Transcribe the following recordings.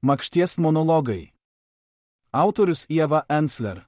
Makšties monologai. Autorius Eva Ensler.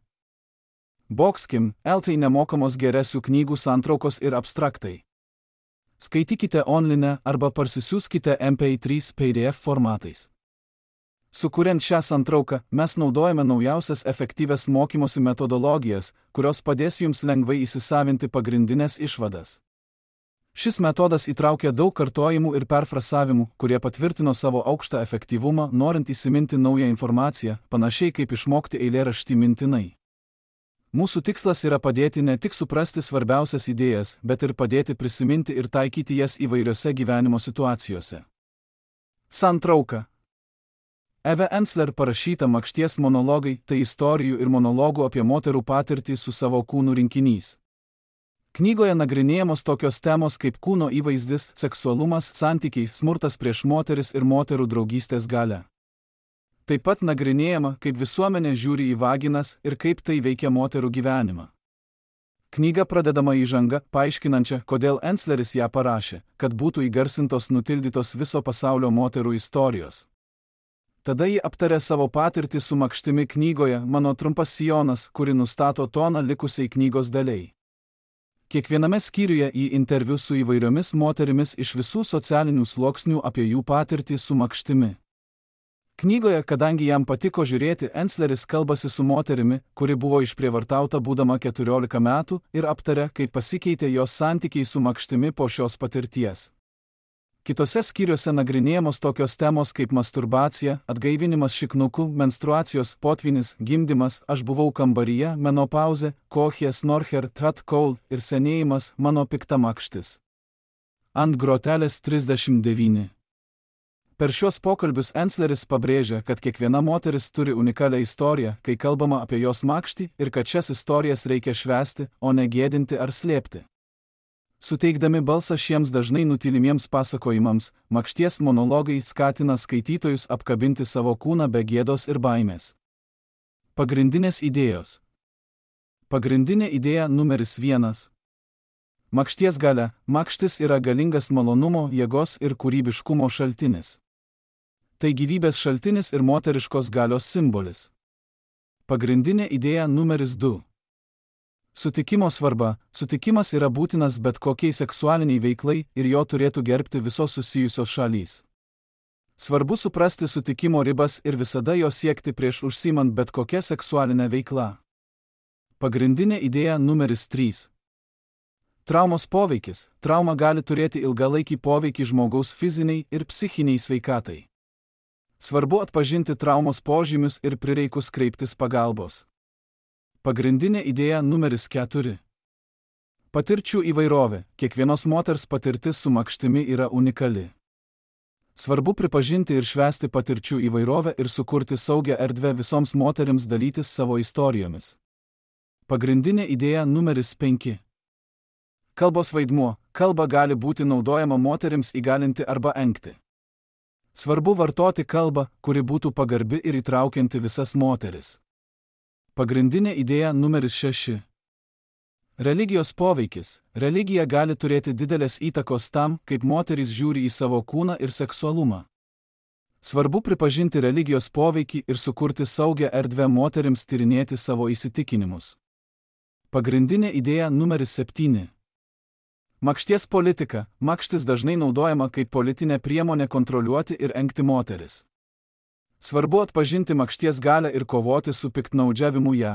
Boxkim, LT nemokamos geresių knygų santraukos ir abstraktai. Skaitykite online arba parsisiųskite MP3 PDF formatais. Sukuriant šią santrauką, mes naudojame naujausias efektyvias mokymosi metodologijas, kurios padės jums lengvai įsisavinti pagrindinės išvadas. Šis metodas įtraukia daug kartojimų ir perfrasavimų, kurie patvirtino savo aukštą efektyvumą, norint įsiminti naują informaciją, panašiai kaip išmokti eilėraštį mintinai. Mūsų tikslas yra padėti ne tik suprasti svarbiausias idėjas, bet ir padėti prisiminti ir taikyti jas įvairiose gyvenimo situacijose. Santrauka. Eva Ensler parašyta Makšties monologai – tai istorijų ir monologų apie moterų patirtį su savo kūnu rinkinys. Knygoje nagrinėjamos tokios temos kaip kūno įvaizdis, seksualumas, santykiai, smurtas prieš moteris ir moterų draugystės galia. Taip pat nagrinėjama, kaip visuomenė žiūri į vaginas ir kaip tai veikia moterų gyvenimą. Knyga pradedama įžanga, paaiškinančia, kodėl Ensleris ją parašė, kad būtų įgarsintos nutildytos viso pasaulio moterų istorijos. Tada ji aptarė savo patirtį su makštimi knygoje Mano trumpas sijonas, kuri nustato toną likusiai knygos daliai. Kiekviename skyriuje į interviu su įvairiomis moterimis iš visų socialinių sluoksnių apie jų patirtį su makštimi. Knygoje, kadangi jam patiko žiūrėti, Ensleris kalbasi su moterimi, kuri buvo išprievartauta būdama 14 metų ir aptarė, kaip pasikeitė jos santykiai su makštimi po šios patirties. Kitose skyriuose nagrinėjamos tokios temos kaip masturbacija, atgaivinimas šiknuku, menstruacijos, potvynis, gimdymas, aš buvau kambaryje, menopauzė, kochė, snorcher, tat cold ir senėjimas, mano pikta makštis. Ant grotelės 39. Per šios pokalbius Ensleris pabrėžia, kad kiekviena moteris turi unikalią istoriją, kai kalbama apie jos makštį ir kad šias istorijas reikia švęsti, o ne gėdinti ar slėpti. Suteikdami balsą šiems dažnai nutylimiems pasakojimams, Makšties monologai skatina skaitytojus apkabinti savo kūną be gėdos ir baimės. Pagrindinės idėjos. Pagrindinė idėja numeris 1. Makšties galia. Makštis yra galingas malonumo, jėgos ir kūrybiškumo šaltinis. Tai gyvybės šaltinis ir moteriškos galios simbolis. Pagrindinė idėja numeris 2. Sutikimo svarba. Sutikimas yra būtinas bet kokiai seksualiniai veiklai ir jo turėtų gerbti visos susijusios šalys. Svarbu suprasti sutikimo ribas ir visada jo siekti prieš užsiimant bet kokią seksualinę veiklą. Pagrindinė idėja numeris 3. Traumos poveikis. Trauma gali turėti ilgalaikį poveikį žmogaus fiziniai ir psichiniai sveikatai. Svarbu atpažinti traumos požymius ir prireikus kreiptis pagalbos. Pagrindinė idėja numeris 4. Patirčių įvairovė. Kiekvienos moters patirtis su makštimi yra unikali. Svarbu pripažinti ir švęsti patirčių įvairovę ir sukurti saugią erdvę visoms moterims dalytis savo istorijomis. Pagrindinė idėja numeris 5. Kalbos vaidmuo. Kalba gali būti naudojama moterims įgalinti arba engti. Svarbu vartoti kalbą, kuri būtų pagarbi ir įtraukianti visas moteris. Pagrindinė idėja numeris 6. Religijos poveikis. Religija gali turėti didelės įtakos tam, kaip moterys žiūri į savo kūną ir seksualumą. Svarbu pripažinti religijos poveikį ir sukurti saugią erdvę moterims tyrinėti savo įsitikinimus. Pagrindinė idėja numeris 7. Makšties politika. Makštis dažnai naudojama kaip politinė priemonė kontroliuoti ir engti moteris. Svarbu atpažinti makšties galią ir kovoti su piktnaudžiavimu ją.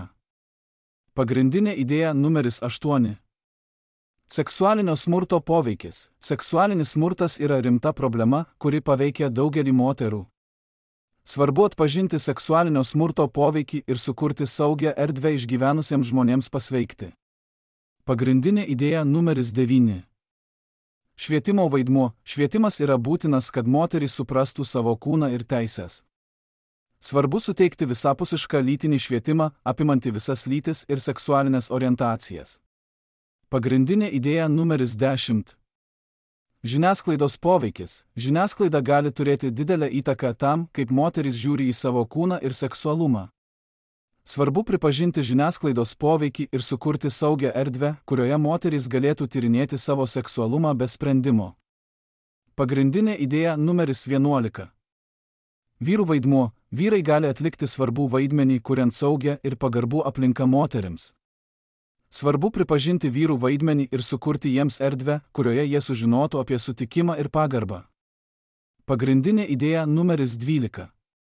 Pagrindinė idėja numeris 8. Seksualinio smurto poveikis. Seksualinis smurtas yra rimta problema, kuri paveikia daugelį moterų. Svarbu atpažinti seksualinio smurto poveikį ir sukurti saugią erdvę išgyvenusiems žmonėms pasveikti. Pagrindinė idėja numeris 9. Švietimo vaidmuo. Švietimas yra būtinas, kad moterys suprastų savo kūną ir teises. Svarbu suteikti visapusišką lytinį švietimą, apimantį visas lytis ir seksualinės orientacijas. Pagrindinė idėja numeris 10. Žiniasklaidos poveikis. Žiniasklaida gali turėti didelę įtaką tam, kaip moteris žiūri į savo kūną ir seksualumą. Svarbu pripažinti žiniasklaidos poveikį ir sukurti saugią erdvę, kurioje moterys galėtų tyrinėti savo seksualumą be sprendimo. Pagrindinė idėja numeris 11. Vyrų vaidmuo – vyrai gali atlikti svarbų vaidmenį, kuriant saugią ir pagarbų aplinką moterims. Svarbu pripažinti vyrų vaidmenį ir sukurti jiems erdvę, kurioje jie sužinotų apie sutikimą ir pagarbą. Pagrindinė idėja numeris 12.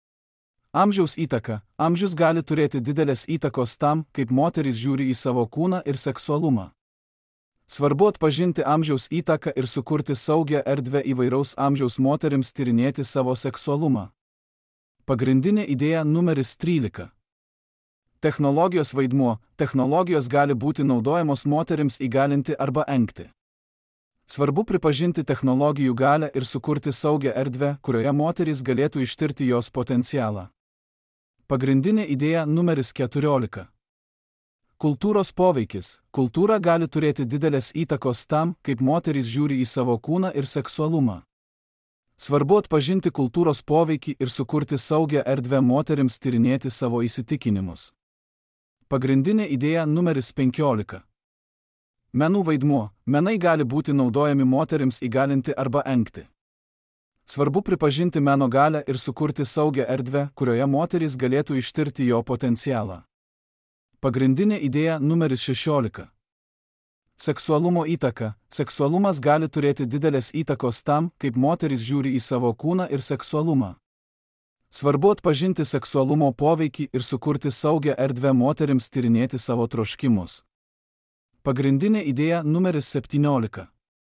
Amžiaus įtaka. Amžius gali turėti didelės įtakos tam, kaip moteris žiūri į savo kūną ir seksualumą. Svarbu atpažinti amžiaus įtaką ir sukurti saugią erdvę įvairaus amžiaus moterims tyrinėti savo seksualumą. Pagrindinė idėja numeris 13. Technologijos vaidmuo. Technologijos gali būti naudojamos moterims įgalinti arba engti. Svarbu pripažinti technologijų galią ir sukurti saugią erdvę, kurioje moterys galėtų ištirti jos potencialą. Pagrindinė idėja numeris 14. Kultūros poveikis. Kultūra gali turėti didelės įtakos tam, kaip moterys žiūri į savo kūną ir seksualumą. Svarbu atpažinti kultūros poveikį ir sukurti saugią erdvę moterims tyrinėti savo įsitikinimus. Pagrindinė idėja numeris 15. Menų vaidmuo. Menai gali būti naudojami moterims įgalinti arba engti. Svarbu pripažinti meno galią ir sukurti saugią erdvę, kurioje moterys galėtų ištirti jo potencialą. Pagrindinė idėja numeris 16. Seksualumo įtaka. Seksualumas gali turėti didelės įtakos tam, kaip moterys žiūri į savo kūną ir seksualumą. Svarbu atpažinti seksualumo poveikį ir sukurti saugią erdvę moterims tyrinėti savo troškimus. Pagrindinė idėja numeris 17.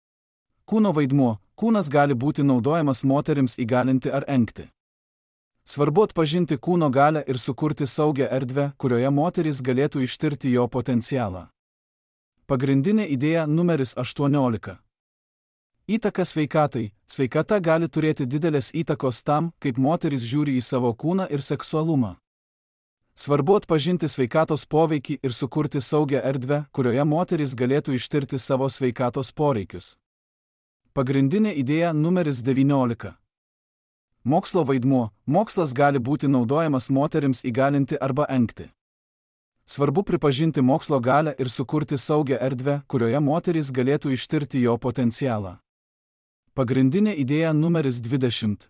Kūno vaidmuo. Kūnas gali būti naudojamas moterims įgalinti ar engti. Svarbu atpažinti kūno galią ir sukurti saugią erdvę, kurioje moterys galėtų ištirti jo potencialą. Pagrindinė idėja numeris 18. Įtaka sveikatai. Sveikata gali turėti didelės įtakos tam, kaip moterys žiūri į savo kūną ir seksualumą. Svarbu atpažinti sveikatos poveikį ir sukurti saugią erdvę, kurioje moterys galėtų ištirti savo sveikatos poreikius. Pagrindinė idėja numeris 19. Mokslo vaidmuo. Mokslas gali būti naudojamas moterims įgalinti arba engti. Svarbu pripažinti mokslo galią ir sukurti saugią erdvę, kurioje moterys galėtų ištirti jo potencialą. Pagrindinė idėja numeris 20.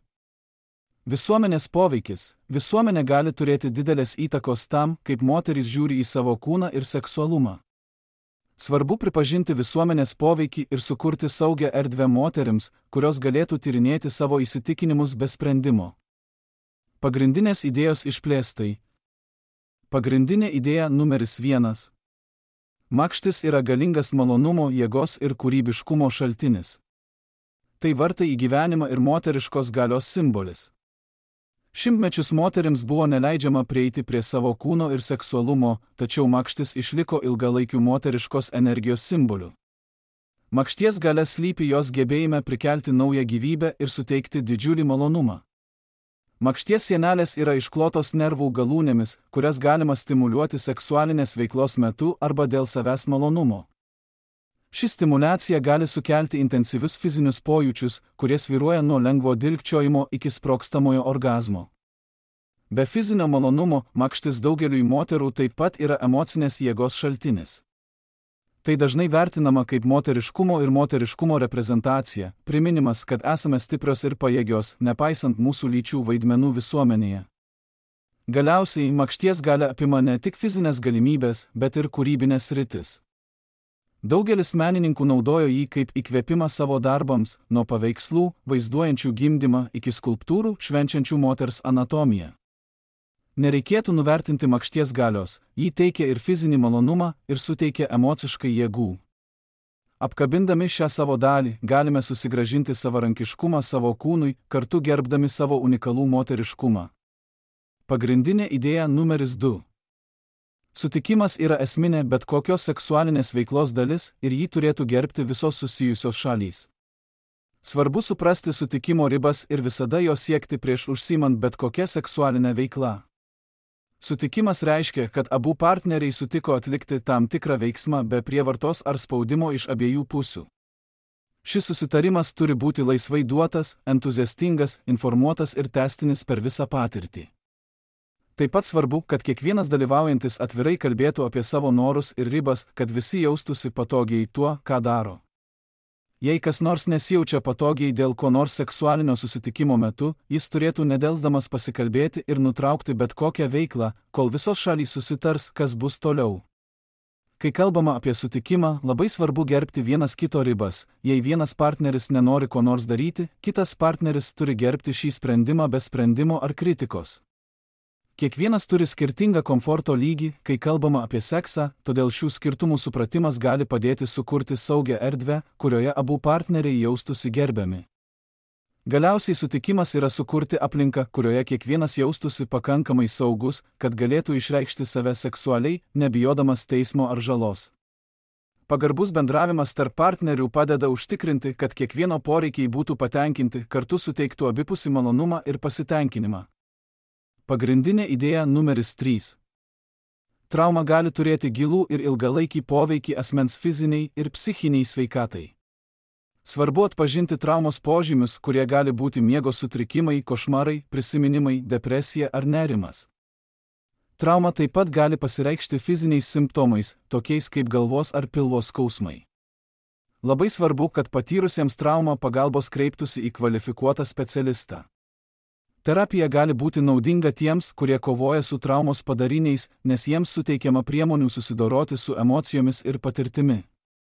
Visuomenės poveikis. Visuomenė gali turėti didelės įtakos tam, kaip moterys žiūri į savo kūną ir seksualumą. Svarbu pripažinti visuomenės poveikį ir sukurti saugią erdvę moterims, kurios galėtų tyrinėti savo įsitikinimus be sprendimo. Pagrindinės idėjos išplėstai. Pagrindinė idėja numeris 1. Makštis yra galingas malonumo, jėgos ir kūrybiškumo šaltinis. Tai vartai į gyvenimą ir moteriškos galios simbolis. Šimtmečius moterims buvo neleidžiama prieiti prie savo kūno ir seksualumo, tačiau makštis išliko ilgalaikių moteriškos energijos simboliu. Makšties galia slypi jos gebėjime prikelti naują gyvybę ir suteikti didžiulį malonumą. Makšties sienelės yra išklotos nervų galūnėmis, kurias galima stimuliuoti seksualinės veiklos metu arba dėl savęs malonumo. Ši stimuliacija gali sukelti intensyvius fizinius pojūčius, kurie svyruoja nuo lengvo dilgčiojimo iki sprogstamojo orgazmo. Be fizinio malonumo, makštis daugeliui moterų taip pat yra emocinės jėgos šaltinis. Tai dažnai vertinama kaip moteriškumo reprezentacija, priminimas, kad esame stiprios ir pajėgios, nepaisant mūsų lyčių vaidmenų visuomenėje. Galiausiai, makšties galia apima ne tik fizinės galimybės, bet ir kūrybinės sritis. Daugelis menininkų naudojo jį kaip įkvėpimą savo darbams, nuo paveikslų, vaizduojančių gimdymą, iki skulptūrų, švenčiančių moters anatomiją. Nereikėtų nuvertinti makšties galios, jį teikia ir fizinį malonumą, ir suteikia emociškai jėgų. Apkabindami šią savo dalį, galime susigrąžinti savarankiškumą savo kūnui, kartu gerbdami savo unikalų moteriškumą. Pagrindinė idėja numeris 2. Sutikimas yra esminė bet kokios seksualinės veiklos dalis ir jį turėtų gerbti visos susijusios šalys. Svarbu suprasti sutikimo ribas ir visada jo siekti prieš užsiimant bet kokią seksualinę veiklą. Sutikimas reiškia, kad abu partneriai sutiko atlikti tam tikrą veiksmą be prievartos ar spaudimo iš abiejų pusių. Šis susitarimas turi būti laisvai duotas, entuziastingas, informuotas ir tęstinis per visą patirtį. Taip pat svarbu, kad kiekvienas dalyvaujantis atvirai kalbėtų apie savo norus ir ribas, kad visi jaustųsi patogiai tuo, ką daro. Jei kas nors nesijaučia patogiai dėl ko nors seksualinio susitikimo metu, jis turėtų nedelsdamas pasikalbėti ir nutraukti bet kokią veiklą, kol visos šalys susitars, kas bus toliau. Kai kalbama apie sutikimą, labai svarbu gerbti vienas kito ribas. Jei vienas partneris nenori ko nors daryti, kitas partneris turi gerbti šį sprendimą be sprendimo ar kritikos. Kiekvienas turi skirtingą komforto lygį, kai kalbama apie seksą, todėl šių skirtumų supratimas gali padėti sukurti saugią erdvę, kurioje abu partneriai jaustųsi gerbiami. Galiausiai sutikimas yra sukurti aplinką, kurioje kiekvienas jaustųsi pakankamai saugus, kad galėtų išreikšti save seksualiai, nebijodamas teismo ar žalos. Pagarbus bendravimas tarp partnerių padeda užtikrinti, kad kiekvieno poreikiai būtų patenkinti, kartu suteiktų abipusį malonumą ir pasitenkinimą. Pagrindinė idėja numeris 3. Trauma gali turėti gilų ir ilgalaikį poveikį asmens fiziniai ir psichiniai sveikatai. Svarbu atpažinti traumos požymius, kurie gali būti miego sutrikimai, košmarai, prisiminimai, depresija ar nerimas. Trauma taip pat gali pasireikšti fiziniais simptomais, tokiais kaip galvos ar pilvo skausmai. Labai svarbu, kad patyrusiems traumą pagalbos kreiptųsi į kvalifikuotą specialistą. Terapija gali būti naudinga tiems, kurie kovoja su traumos padariniais, nes jiems suteikiama priemonių susidoroti su emocijomis ir patirtimi.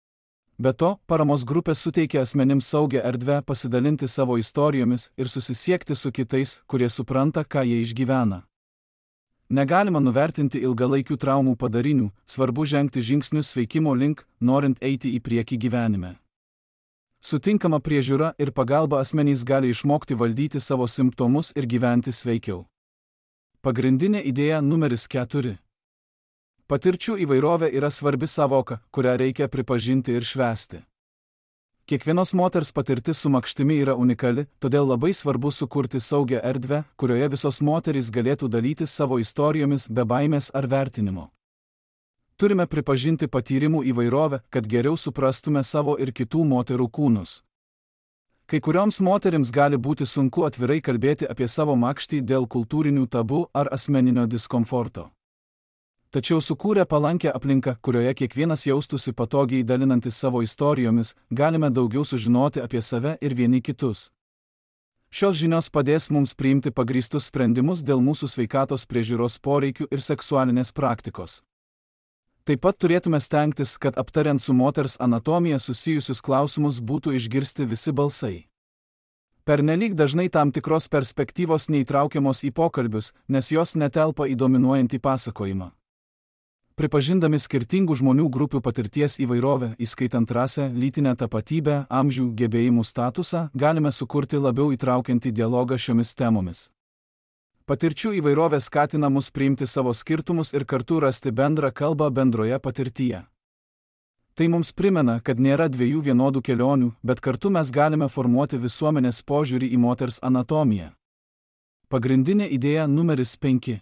Be to, paramos grupės suteikia asmenims saugią erdvę pasidalinti savo istorijomis ir susisiekti su kitais, kurie supranta, ką jie išgyvena. Negalima nuvertinti ilgalaikių traumų padarinių, svarbu žengti žingsnius sveikimo link, norint eiti į priekį gyvenime. Sutinkama priežiūra ir pagalba asmenys gali išmokti valdyti savo simptomus ir gyventi sveikiau. Pagrindinė idėja numeris 4. Patirčių įvairovė yra svarbi savoka, kurią reikia pripažinti ir švęsti. Kiekvienos moters patirtis su makštimi yra unikali, todėl labai svarbu sukurti saugią erdvę, kurioje visos moterys galėtų dalytis savo istorijomis be baimės ar vertinimo. Turime pripažinti patyrimų įvairovę, kad geriau suprastume savo ir kitų moterų kūnus. Kai kurioms moterims gali būti sunku atvirai kalbėti apie savo makštį dėl kultūrinių tabų ar asmeninio diskomforto. Tačiau sukūrę palankę aplinką, kurioje kiekvienas jaustųsi patogiai dalinantis savo istorijomis, galime daugiau sužinoti apie save ir vieni kitus. Šios žinios padės mums priimti pagrįstus sprendimus dėl mūsų sveikatos priežiūros poreikių ir seksualinės praktikos. Taip pat turėtume stengtis, kad aptariant su moters anatomija susijusius klausimus būtų išgirsti visi balsai. Pernelyg dažnai tam tikros perspektyvos neįtraukiamos į pokalbius, nes jos netelpa į dominuojantį pasakojimą. Pripažindami skirtingų žmonių grupių patirties įvairovę, įskaitant rasę, lytinę tapatybę, amžių, gebėjimų statusą, galime sukurti labiau įtraukiantį dialogą šiomis temomis. Patirčių įvairovė skatina mus priimti savo skirtumus ir kartu rasti bendrą kalbą bendroje patirtyje. Tai mums primena, kad nėra dviejų vienodų kelionių, bet kartu mes galime formuoti visuomenės požiūrį į moters anatomiją. Pagrindinė idėja numeris 5.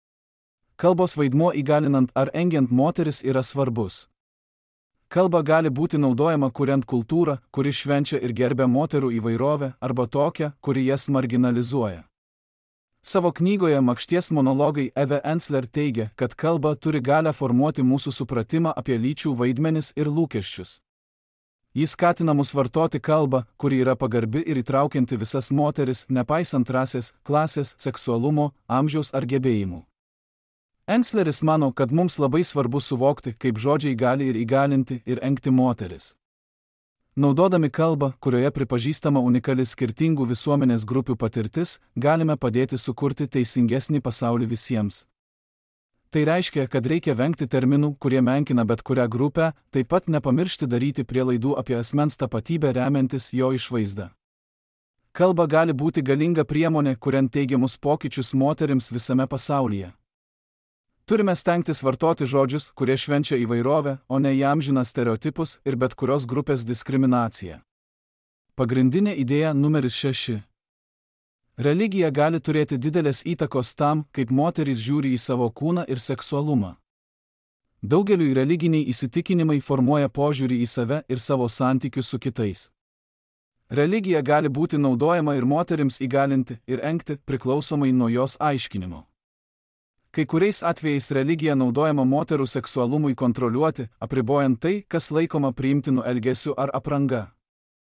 Kalbos vaidmuo įgalinant ar engiant moteris yra svarbus. Kalba gali būti naudojama kuriant kultūrą, kuri švenčia ir gerbia moterų įvairovę, arba tokią, kuri jas marginalizuoja. Savo knygoje Makšties monologai Eve Ensler teigia, kad kalba turi galią formuoti mūsų supratimą apie lyčių vaidmenis ir lūkesčius. Jis skatina mus vartoti kalbą, kuri yra pagarbi ir įtraukianti visas moteris, nepaisant rasės, klasės, seksualumo, amžiaus ar gebėjimų. Ensleris mano, kad mums labai svarbu suvokti, kaip žodžiai gali ir įgalinti ir engti moteris. Naudodami kalbą, kurioje pripažįstama unikali skirtingų visuomenės grupių patirtis, galime padėti sukurti teisingesnį pasaulį visiems. Tai reiškia, kad reikia vengti terminų, kurie menkina bet kurią grupę, taip pat nepamiršti daryti prielaidų apie asmens tapatybę remiantis jo išvaizdą. Kalba gali būti galinga priemonė, kuriant teigiamus pokyčius moterims visame pasaulyje. Turime stengtis vartoti žodžius, kurie švenčia įvairovę, o ne įamžina stereotipus ir bet kurios grupės diskriminaciją. Pagrindinė idėja numeris 6. Religija gali turėti didelės įtakos tam, kaip moterys žiūri į savo kūną ir seksualumą. Daugeliui religiniai įsitikinimai formuoja požiūrį į save ir savo santykius su kitais. Religija gali būti naudojama ir moterims įgalinti ir engti, priklausomai nuo jos aiškinimo. Kai kuriais atvejais religija naudojama moterų seksualumui kontroliuoti, apribojant tai, kas laikoma priimtinu elgesiu ar apranga.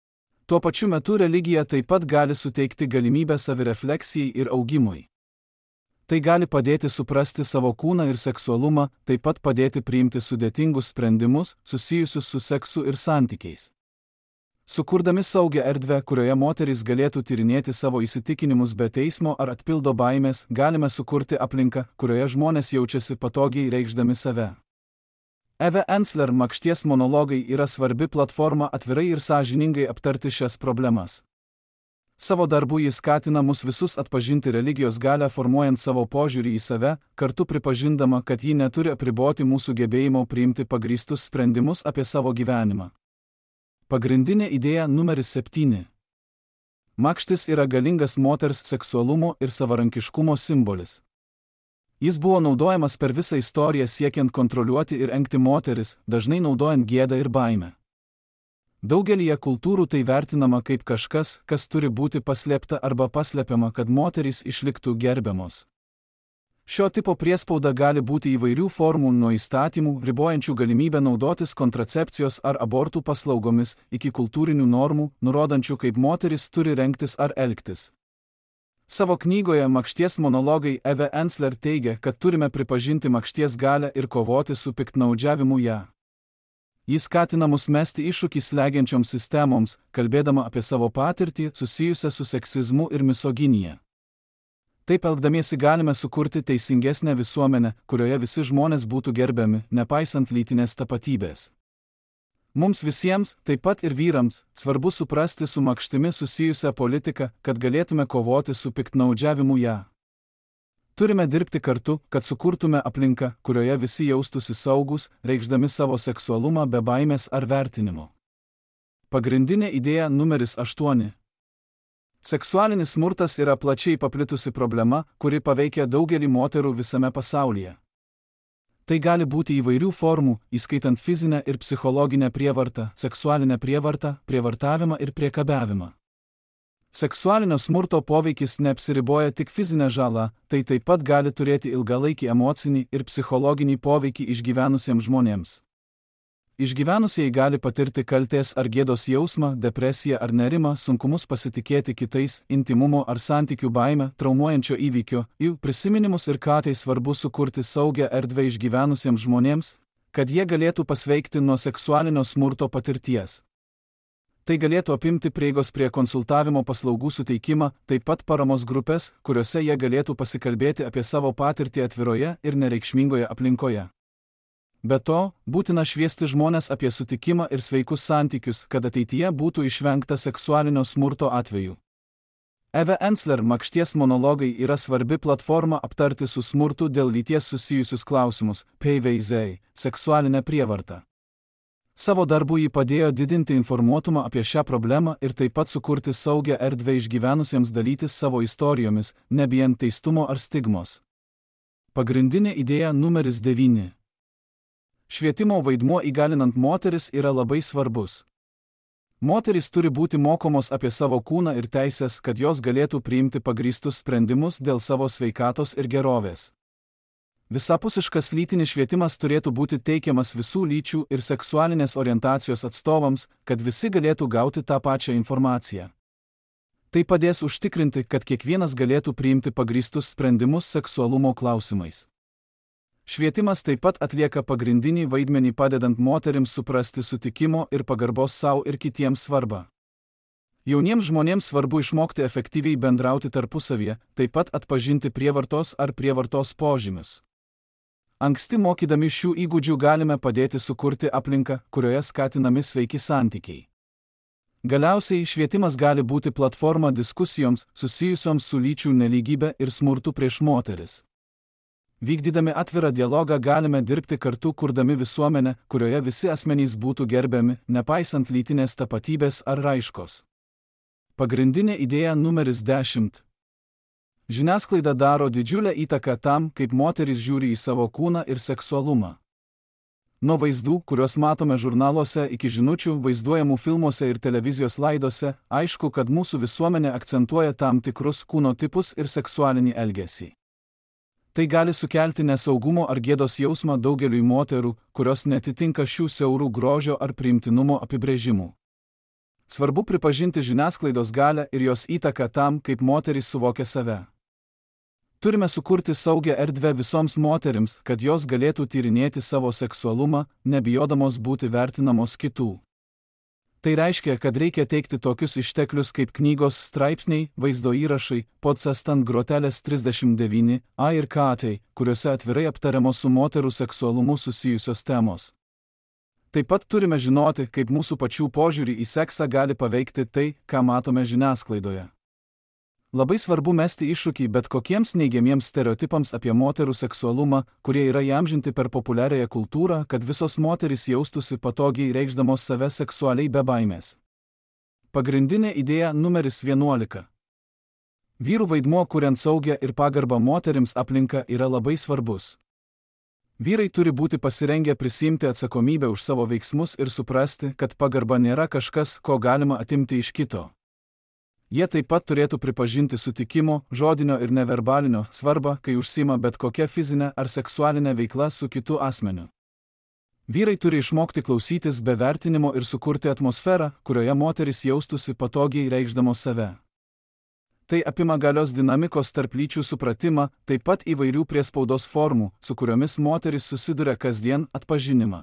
Tuo pačiu metu religija taip pat gali suteikti galimybę savirefleksijai ir augimui. Tai gali padėti suprasti savo kūną ir seksualumą, taip pat padėti priimti sudėtingus sprendimus susijusius su seksu ir santykiais. Sukurdami saugią erdvę, kurioje moterys galėtų tyrinėti savo įsitikinimus be teismo ar atpildo baimės, galime sukurti aplinką, kurioje žmonės jaučiasi patogiai reikšdami save. Eve Ensler makšties monologai yra svarbi platforma atvirai ir sąžiningai aptarti šias problemas. Savo darbu jis skatina mus visus atpažinti religijos galią formuojant savo požiūrį į save, kartu pripažindama, kad ji neturi apriboti mūsų gebėjimo priimti pagrįstus sprendimus apie savo gyvenimą. Pagrindinė idėja numeris 7. Makštis yra galingas moters seksualumo ir savarankiškumo simbolis. Jis buvo naudojamas per visą istoriją siekiant kontroliuoti ir engti moteris, dažnai naudojant gėdą ir baimę. Daugelyje kultūrų tai vertinama kaip kažkas, kas turi būti paslėpta arba paslepiama, kad moterys išliktų gerbiamos. Šio tipo priespauda gali būti įvairių formų nuo įstatymų, ribojančių galimybę naudotis kontracepcijos ar abortų paslaugomis, iki kultūrinių normų, nurodančių, kaip moteris turi rengtis ar elgtis. Savo knygoje Makšties monologai Eve Ensler teigia, kad turime pripažinti makšties galią ir kovoti su piktnaudžiavimu ją. Jis skatina mus mesti iššūkį slegiančioms sistemoms, kalbėdama apie savo patirtį susijusią su seksizmu ir misoginija. Taip elgdamiesi galime sukurti teisingesnę visuomenę, kurioje visi žmonės būtų gerbiami, nepaisant lytinės tapatybės. Mums visiems, taip pat ir vyrams, svarbu suprasti su makštimi susijusią politiką, kad galėtume kovoti su piktnaudžiavimu ją. Turime dirbti kartu, kad sukurtume aplinką, kurioje visi jaustųsi saugūs, reikšdami savo seksualumą be baimės ar vertinimo. Pagrindinė idėja numeris 8. Seksualinis smurtas yra plačiai paplitusi problema, kuri paveikia daugelį moterų visame pasaulyje. Tai gali būti įvairių formų, įskaitant fizinę ir psichologinę prievartą, seksualinę prievartą, prievartavimą ir priekabiavimą. Seksualinio smurto poveikis neapsiriboja tik fizinę žalą, tai taip pat gali turėti ilgalaikį emocinį ir psichologinį poveikį išgyvenusiems žmonėms. Išgyvenusieji gali patirti kaltės ar gėdos jausmą, depresiją ar nerimą, sunkumus pasitikėti kitais, intimumo ar santykių baimę, traumuojančio įvykio, jų prisiminimus ir ką tai svarbu sukurti saugią erdvę išgyvenusiems žmonėms, kad jie galėtų pasveikti nuo seksualinio smurto patirties. Tai galėtų apimti prieigos prie konsultavimo paslaugų suteikimą, taip pat paramos grupės, kuriuose jie galėtų pasikalbėti apie savo patirtį atviroje ir nereikšmingoje aplinkoje. Be to, būtina šviesti žmonės apie sutikimą ir sveikus santykius, kad ateityje būtų išvengta seksualinio smurto atvejų. Eve Ensler makšties monologai yra svarbi platforma aptarti su smurtu dėl lyties susijusius klausimus, PVZ, seksualinę prievartą. Savo darbu ji padėjo didinti informuotumą apie šią problemą ir taip pat sukurti saugią erdvę išgyvenusiems dalytis savo istorijomis, nebijant teistumo ar stigmos. Pagrindinė idėja numeris 9. Švietimo vaidmuo įgalinant moteris yra labai svarbus. Moterys turi būti mokomos apie savo kūną ir teisės, kad jos galėtų priimti pagrįstus sprendimus dėl savo sveikatos ir gerovės. Visapusiškas lytinis švietimas turėtų būti teikiamas visų lyčių ir seksualinės orientacijos atstovams, kad visi galėtų gauti tą pačią informaciją. Tai padės užtikrinti, kad kiekvienas galėtų priimti pagrįstus sprendimus seksualumo klausimais. Švietimas taip pat atlieka pagrindinį vaidmenį padedant moterims suprasti sutikimo ir pagarbos sau ir kitiems svarbą. Jauniems žmonėms svarbu išmokti efektyviai bendrauti tarpusavyje, taip pat atpažinti prievartos ar prievartos požymius. Anksti mokydami šių įgūdžių galime padėti sukurti aplinką, kurioje skatinami sveiki santykiai. Galiausiai švietimas gali būti platforma diskusijoms susijusioms su lyčių nelygybė ir smurtu prieš moteris. Vykdydami atvirą dialogą galime dirbti kartu, kurdami visuomenę, kurioje visi asmenys būtų gerbiami, nepaisant lytinės tapatybės ar raiškos. Pagrindinė idėja numeris 10. Žiniasklaida daro didžiulę įtaką tam, kaip moterys žiūri į savo kūną ir seksualumą. Nuo vaizdų, kuriuos matome žurnaluose, iki žinučių vaizduojamų filmuose ir televizijos laidose, aišku, kad mūsų visuomenė akcentuoja tam tikrus kūno tipus ir seksualinį elgesį. Tai gali sukelti nesaugumo ar gėdos jausmą daugeliui moterų, kurios netitinka šių siaurų grožio ar priimtinumo apibrėžimų. Svarbu pripažinti žiniasklaidos galią ir jos įtaką tam, kaip moterys suvokia save. Turime sukurti saugią erdvę visoms moterims, kad jos galėtų tyrinėti savo seksualumą, nebijodamos būti vertinamos kitų. Tai reiškia, kad reikia teikti tokius išteklius kaip knygos straipsniai, vaizdo įrašai, podcast ant grotelės 39 A ir K, kuriuose atvirai aptariamos su moterų seksualumu susijusios temos. Taip pat turime žinoti, kaip mūsų pačių požiūrį į seksą gali paveikti tai, ką matome žiniasklaidoje. Labai svarbu mesti iššūkį bet kokiems neigiamiems stereotipams apie moterų seksualumą, kurie yra įamžinti per populiariąją kultūrą, kad visos moterys jaustųsi patogiai reikšdamos save seksualiai be baimės. Pagrindinė idėja numeris 11. Vyrų vaidmuo kuriant saugią ir pagarbą moterims aplinką yra labai svarbus. Vyrai turi būti pasirengę prisiimti atsakomybę už savo veiksmus ir suprasti, kad pagarba nėra kažkas, ko galima atimti iš kito. Jie taip pat turėtų pripažinti sutikimo, žodinio ir neverbalinio svarbą, kai užsiima bet kokia fizinė ar seksualinė veikla su kitu asmeniu. Vyrai turi išmokti klausytis be vertinimo ir sukurti atmosferą, kurioje moterys jaustųsi patogiai reikšdamos save. Tai apima galios dinamikos tarp lyčių supratimą, taip pat įvairių priespaudos formų, su kuriomis moterys susiduria kasdien atpažinimą.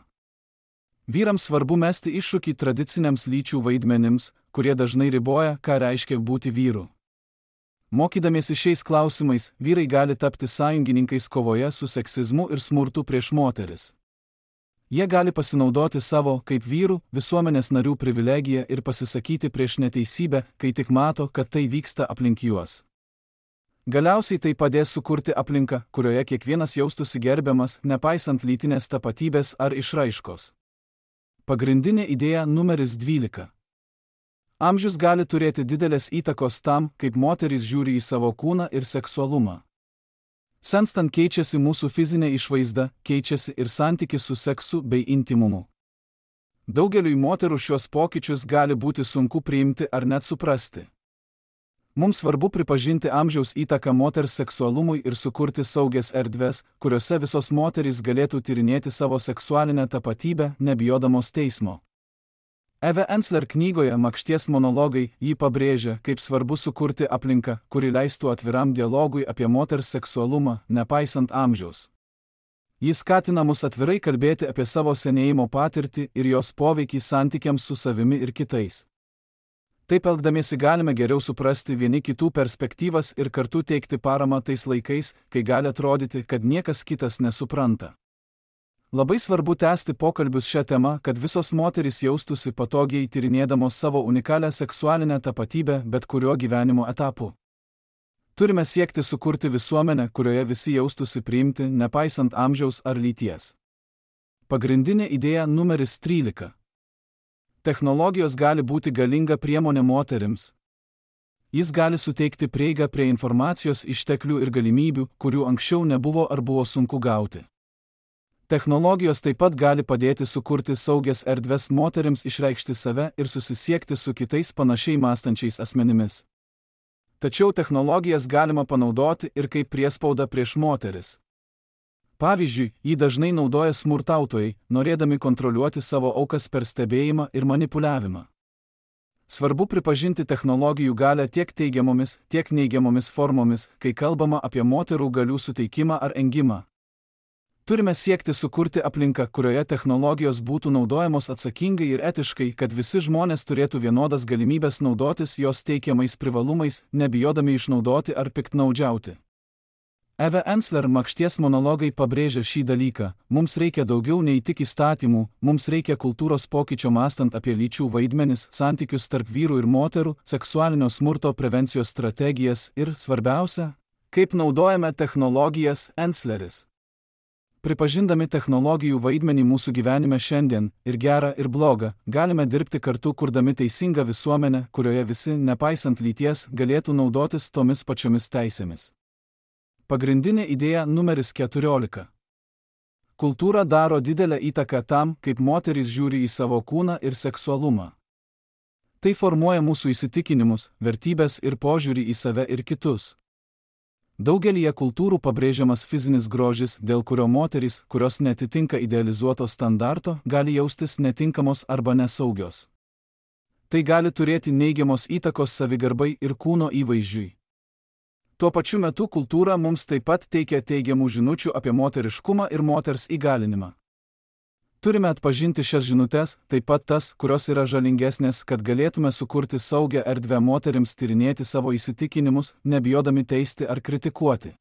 Vyrams svarbu mesti iššūkį tradiciniams lyčių vaidmenims, kurie dažnai riboja, ką reiškia būti vyru. Mokydamiesi šiais klausimais, vyrai gali tapti sąjungininkais kovoje su seksizmu ir smurtu prieš moteris. Jie gali pasinaudoti savo, kaip vyrų, visuomenės narių privilegiją ir pasisakyti prieš neteisybę, kai tik mato, kad tai vyksta aplink juos. Galiausiai tai padės sukurti aplinką, kurioje kiekvienas jaustųsi gerbiamas, nepaisant lytinės tapatybės ar išraiškos. Pagrindinė idėja numeris 12. Amžius gali turėti didelės įtakos tam, kaip moterys žiūri į savo kūną ir seksualumą. Senstant keičiasi mūsų fizinė išvaizda, keičiasi ir santykis su seksu bei intimumu. Daugeliui moterų šios pokyčius gali būti sunku priimti ar net suprasti. Mums svarbu pripažinti amžiaus įtaką moters seksualumui ir sukurti saugias erdves, kuriuose visos moterys galėtų tyrinėti savo seksualinę tapatybę, nebijodamos teismo. Eve Ensler knygoje Makšties monologai jį pabrėžia, kaip svarbu sukurti aplinką, kuri leistų atviram dialogui apie moters seksualumą, nepaisant amžiaus. Jis skatina mus atvirai kalbėti apie savo senėjimo patirtį ir jos poveikį santykiams su savimi ir kitais. Taip elgdamiesi galime geriau suprasti vieni kitų perspektyvas ir kartu teikti paramą tais laikais, kai gali atrodyti, kad niekas kitas nesupranta. Labai svarbu tęsti pokalbius šią temą, kad visos moterys jaustųsi patogiai tyrinėdamos savo unikalią seksualinę tapatybę bet kuriuo gyvenimo etapu. Turime siekti sukurti visuomenę, kurioje visi jaustųsi priimti, nepaisant amžiaus ar lyties. Pagrindinė idėja numeris 13. Technologijos gali būti galinga priemonė moterims. Jis gali suteikti prieigą prie informacijos išteklių ir galimybių, kurių anksčiau nebuvo ar buvo sunku gauti. Technologijos taip pat gali padėti sukurti saugias erdves moterims išreikšti save ir susisiekti su kitais panašiai mąstančiais asmenimis. Tačiau technologijas galima panaudoti ir kaip priespaudą prieš moteris. Pavyzdžiui, jį dažnai naudoja smurtautojai, norėdami kontroliuoti savo aukas per stebėjimą ir manipuliavimą. Svarbu pripažinti technologijų galią tiek teigiamomis, tiek neigiamomis formomis, kai kalbama apie moterų galių suteikimą ar engimą. Turime siekti sukurti aplinką, kurioje technologijos būtų naudojamos atsakingai ir etiškai, kad visi žmonės turėtų vienodas galimybės naudotis jos teikiamais privalumais, nebijodami išnaudoti ar piktnaudžiauti. Eve Ensler Makšties monologai pabrėžia šį dalyką. Mums reikia daugiau nei tik įstatymų, mums reikia kultūros pokyčio mąstant apie lyčių vaidmenis, santykius tarp vyrų ir moterų, seksualinio smurto prevencijos strategijas ir, svarbiausia, kaip naudojame technologijas. Ensleris. Pripažindami technologijų vaidmenį mūsų gyvenime šiandien, ir gerą ir blogą, galime dirbti kartu kurdami teisingą visuomenę, kurioje visi, nepaisant lyties, galėtų naudotis tomis pačiomis teisėmis. Pagrindinė idėja numeris 14. Kultūra daro didelę įtaką tam, kaip moterys žiūri į savo kūną ir seksualumą. Tai formuoja mūsų įsitikinimus, vertybės ir požiūrį į save ir kitus. Daugelyje kultūrų pabrėžiamas fizinis grožis, dėl kurio moterys, kurios netitinka idealizuoto standarto, gali jaustis netinkamos arba nesaugios. Tai gali turėti neigiamos įtakos savigarbai ir kūno įvaizdžiui. Tuo pačiu metu kultūra mums taip pat teikia teigiamų žinučių apie moteriškumą ir moters įgalinimą. Turime atpažinti šias žinutes, taip pat tas, kurios yra žalingesnės, kad galėtume sukurti saugią erdvę moterims tyrinėti savo įsitikinimus, nebijodami teisti ar kritikuoti.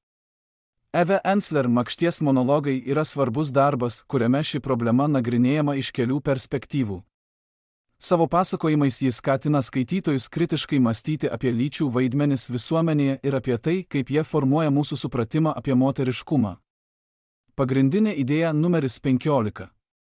Eve Ensler makšties monologai yra svarbus darbas, kuriame ši problema nagrinėjama iš kelių perspektyvų. Savo pasakojimais jis skatina skaitytojus kritiškai mąstyti apie lyčių vaidmenis visuomenėje ir apie tai, kaip jie formuoja mūsų supratimą apie moteriškumą. Pagrindinė idėja numeris 15.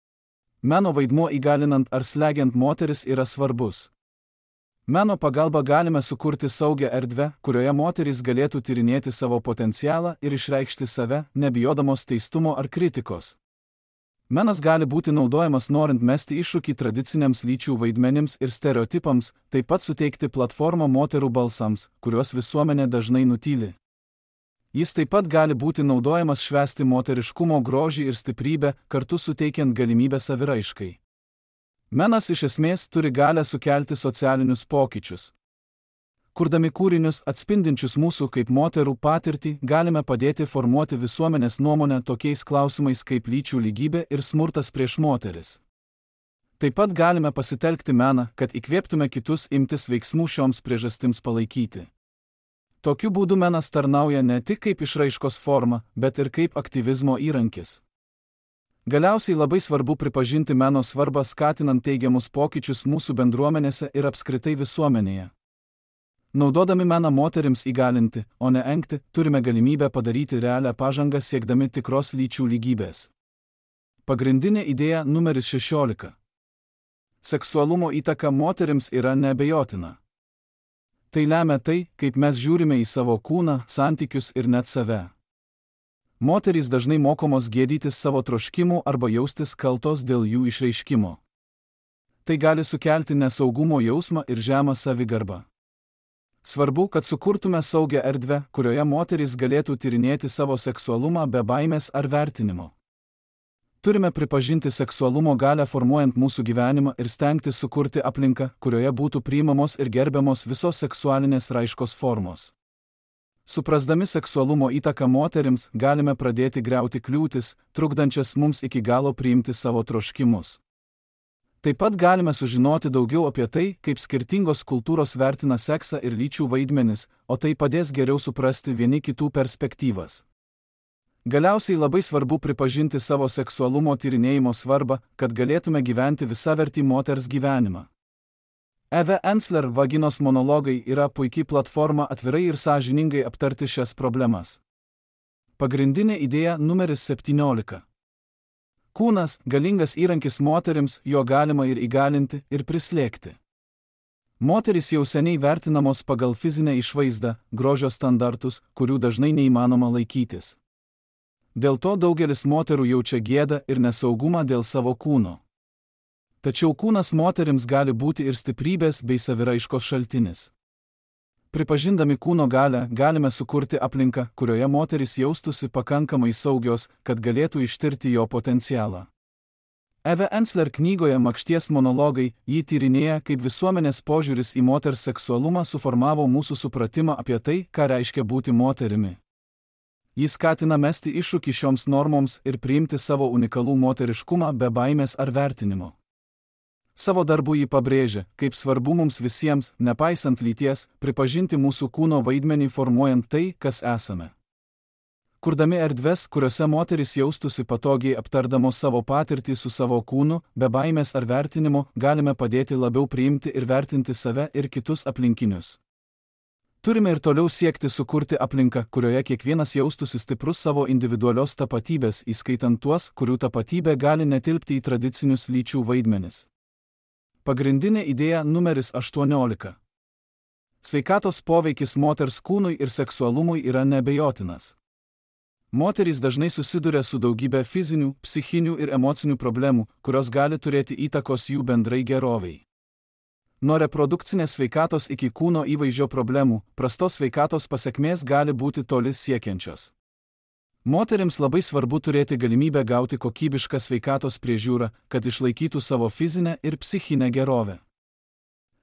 Meno vaidmuo įgalinant ar slegiant moteris yra svarbus. Meno pagalba galime sukurti saugią erdvę, kurioje moterys galėtų tyrinėti savo potencialą ir išreikšti save, nebijodamos teistumo ar kritikos. Menas gali būti naudojamas norint mesti iššūkį tradiciniams lyčių vaidmenims ir stereotipams, taip pat suteikti platformą moterų balsams, kuriuos visuomenė dažnai nutyli. Jis taip pat gali būti naudojamas švęsti moteriškumo grožį ir stiprybę, kartu suteikiant galimybę saviraiškai. Menas iš esmės turi galią sukelti socialinius pokyčius. Kurdami kūrinius atspindinčius mūsų kaip moterų patirtį, galime padėti formuoti visuomenės nuomonę tokiais klausimais kaip lyčių lygybė ir smurtas prieš moteris. Taip pat galime pasitelkti meną, kad įkvėptume kitus imtis veiksmų šioms priežastims palaikyti. Tokiu būdu menas tarnauja ne tik kaip išraiškos forma, bet ir kaip aktyvizmo įrankis. Galiausiai labai svarbu pripažinti meno svarbą skatinant teigiamus pokyčius mūsų bendruomenėse ir apskritai visuomenėje. Naudodami meną moterims įgalinti, o ne engti, turime galimybę padaryti realią pažangą siekdami tikros lyčių lygybės. Pagrindinė idėja numeris 16. Seksualumo įtaka moterims yra neabejotina. Tai lemia tai, kaip mes žiūrime į savo kūną, santykius ir net save. Moterys dažnai mokomos gėdytis savo troškimų arba jaustis kaltos dėl jų išreiškimo. Tai gali sukelti nesaugumo jausmą ir žemą savigarbą. Svarbu, kad sukurtume saugią erdvę, kurioje moterys galėtų tyrinėti savo seksualumą be baimės ar vertinimo. Turime pripažinti seksualumo galią formuojant mūsų gyvenimą ir stengtis sukurti aplinką, kurioje būtų priimamos ir gerbiamos visos seksualinės raiškos formos. Suprasdami seksualumo įtaką moterims, galime pradėti griauti kliūtis, trukdančias mums iki galo priimti savo troškimus. Taip pat galime sužinoti daugiau apie tai, kaip skirtingos kultūros vertina seksą ir lyčių vaidmenis, o tai padės geriau suprasti vieni kitų perspektyvas. Galiausiai labai svarbu pripažinti savo seksualumo tyrinėjimo svarbą, kad galėtume gyventi visavertį moters gyvenimą. Eve Ensler vaginos monologai yra puikiai platforma atvirai ir sąžiningai aptarti šias problemas. Pagrindinė idėja numeris 17. Kūnas – galingas įrankis moterims, jo galima ir įgalinti, ir prislėgti. Moterys jau seniai vertinamos pagal fizinę išvaizdą, grožio standartus, kurių dažnai neįmanoma laikytis. Dėl to daugelis moterų jaučia gėdą ir nesaugumą dėl savo kūno. Tačiau kūnas moterims gali būti ir stiprybės bei saviraiškos šaltinis. Pripažindami kūno galią, galime sukurti aplinką, kurioje moterys jaustųsi pakankamai saugios, kad galėtų ištirti jo potencialą. Eve Ensler knygoje Makšties monologai jį tyrinėja, kaip visuomenės požiūris į moters seksualumą suformavo mūsų supratimą apie tai, ką reiškia būti moterimi. Jis skatina mesti iššūkį šioms normoms ir priimti savo unikalų moteriškumą be baimės ar vertinimo. Savo darbu jį pabrėžia, kaip svarbu mums visiems, nepaisant lyties, pripažinti mūsų kūno vaidmenį formuojant tai, kas esame. Kurdami erdves, kuriuose moterys jaustųsi patogiai aptardamos savo patirtį su savo kūnu, be baimės ar vertinimo, galime padėti labiau priimti ir vertinti save ir kitus aplinkinius. Turime ir toliau siekti sukurti aplinką, kurioje kiekvienas jaustųsi stiprus savo individualios tapatybės, įskaitant tuos, kurių tapatybė gali netilpti į tradicinius lyčių vaidmenis. Pagrindinė idėja numeris 18. Sveikatos poveikis moters kūnui ir seksualumui yra neabejotinas. Moterys dažnai susiduria su daugybė fizinių, psichinių ir emocinių problemų, kurios gali turėti įtakos jų bendrai gerovei. Nuo reprodukcinės sveikatos iki kūno įvaizdžio problemų, prastos sveikatos pasekmės gali būti toli siekiančios. Moterims labai svarbu turėti galimybę gauti kokybišką sveikatos priežiūrą, kad išlaikytų savo fizinę ir psichinę gerovę.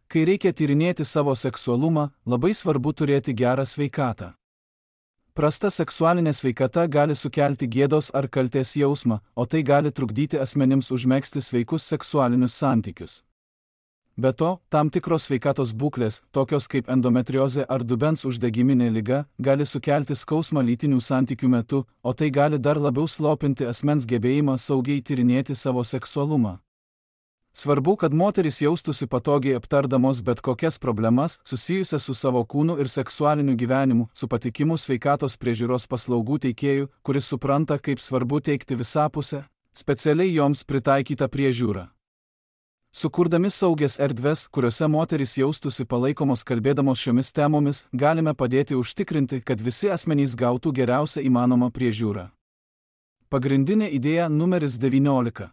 Kai reikia tyrinėti savo seksualumą, labai svarbu turėti gerą sveikatą. Prasta seksualinė sveikata gali sukelti gėdos ar kaltės jausmą, o tai gali trukdyti asmenims užmegzti sveikus seksualinius santykius. Be to, tam tikros sveikatos būklės, tokios kaip endometriozė ar dubens uždegiminė liga, gali sukelti skausmą lytinių santykių metu, o tai gali dar labiau slopinti asmens gebėjimą saugiai tyrinėti savo seksualumą. Svarbu, kad moterys jaustųsi patogiai aptardamos bet kokias problemas susijusias su savo kūnu ir seksualiniu gyvenimu, su patikimu sveikatos priežiūros paslaugų teikėju, kuris supranta, kaip svarbu teikti visapusę, specialiai joms pritaikytą priežiūrą. Sukurdami saugias erdves, kuriuose moterys jaustųsi palaikomos kalbėdamos šiomis temomis, galime padėti užtikrinti, kad visi asmenys gautų geriausią įmanomą priežiūrą. Pagrindinė idėja numeris 19.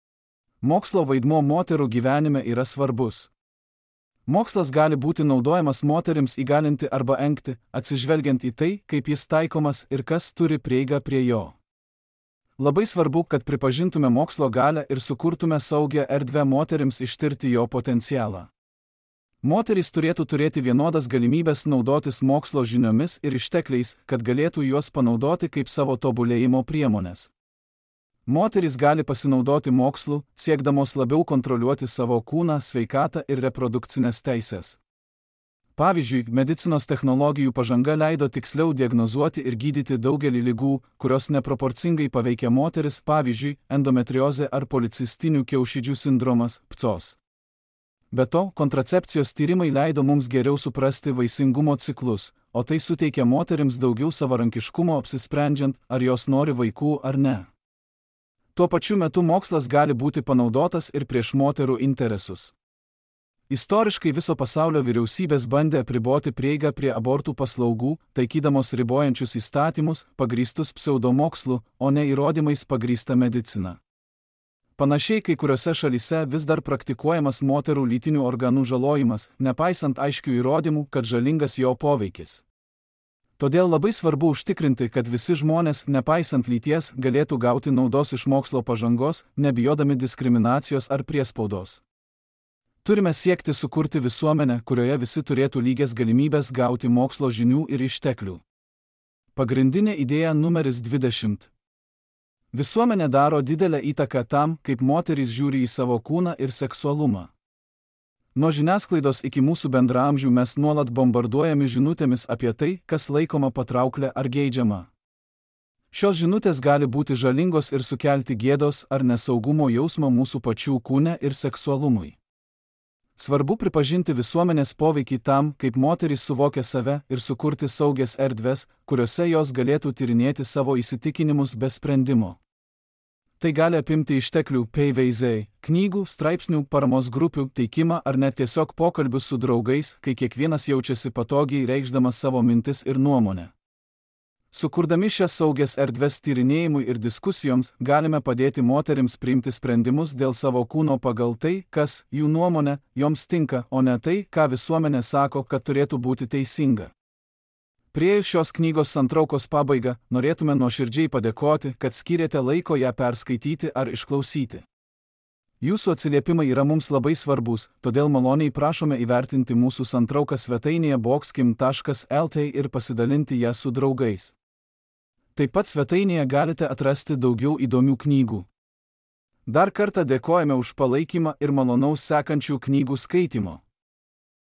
Mokslo vaidmuo moterų gyvenime yra svarbus. Mokslas gali būti naudojamas moterims įgalinti arba engti, atsižvelgiant į tai, kaip jis taikomas ir kas turi prieigą prie jo. Labai svarbu, kad pripažintume mokslo galią ir sukurtume saugią erdvę moterims ištirti jo potencialą. Moterys turėtų turėti vienodas galimybės naudotis mokslo žiniomis ir ištekliais, kad galėtų juos panaudoti kaip savo tobulėjimo priemonės. Moterys gali pasinaudoti mokslu, siekdamos labiau kontroliuoti savo kūną, sveikatą ir reprodukcinės teisės. Pavyzdžiui, medicinos technologijų pažanga leido tiksliau diagnozuoti ir gydyti daugelį ligų, kurios neproporcingai paveikia moteris, pavyzdžiui, endometriozė ar policistinių kiaušidžių sindromas, PCOS. Be to, kontracepcijos tyrimai leido mums geriau suprasti vaisingumo ciklus, o tai suteikia moterims daugiau savarankiškumo apsisprendžiant, ar jos nori vaikų ar ne. Tuo pačiu metu mokslas gali būti panaudotas ir prieš moterų interesus. Istoriškai viso pasaulio vyriausybės bandė apriboti prieigą prie abortų paslaugų, taikydamos ribojančius įstatymus, pagrįstus pseudomokslu, o ne įrodymais pagrįsta medicina. Panašiai kai kuriuose šalyse vis dar praktikuojamas moterų lytinių organų žalojimas, nepaisant aiškių įrodymų, kad žalingas jo poveikis. Todėl labai svarbu užtikrinti, kad visi žmonės, nepaisant lyties, galėtų gauti naudos iš mokslo pažangos, nebijodami diskriminacijos ar priespaudos. Turime siekti sukurti visuomenę, kurioje visi turėtų lygias galimybės gauti mokslo žinių ir išteklių. Pagrindinė idėja numeris 20. Visuomenė daro didelę įtaką tam, kaip moterys žiūri į savo kūną ir seksualumą. Nuo žiniasklaidos iki mūsų bendraamžių mes nuolat bombarduojami žinutėmis apie tai, kas laikoma patrauklia ar geidžiama. Šios žinutės gali būti žalingos ir sukelti gėdos ar nesaugumo jausmą mūsų pačių kūne ir seksualumui. Svarbu pripažinti visuomenės poveikį tam, kaip moterys suvokia save ir sukurti saugias erdves, kuriuose jos galėtų tyrinėti savo įsitikinimus be sprendimo. Tai gali apimti išteklių PVZ, knygų, straipsnių, paramos grupių teikimą ar net tiesiog pokalbius su draugais, kai kiekvienas jaučiasi patogiai reikšdamas savo mintis ir nuomonę. Sukurdami šias saugias erdves tyrinėjimui ir diskusijoms, galime padėti moterims priimti sprendimus dėl savo kūno pagal tai, kas, jų nuomonė, joms tinka, o ne tai, ką visuomenė sako, kad turėtų būti teisinga. Priėjus šios knygos santraukos pabaigą, norėtume nuoširdžiai padėkoti, kad skyrėte laiko ją perskaityti ar išklausyti. Jūsų atsiliepimai yra mums labai svarbus, todėl maloniai prašome įvertinti mūsų santrauką svetainėje boxkim.lt ir pasidalinti ją su draugais. Taip pat svetainėje galite atrasti daugiau įdomių knygų. Dar kartą dėkojame už palaikymą ir malonaus sekančių knygų skaitymo.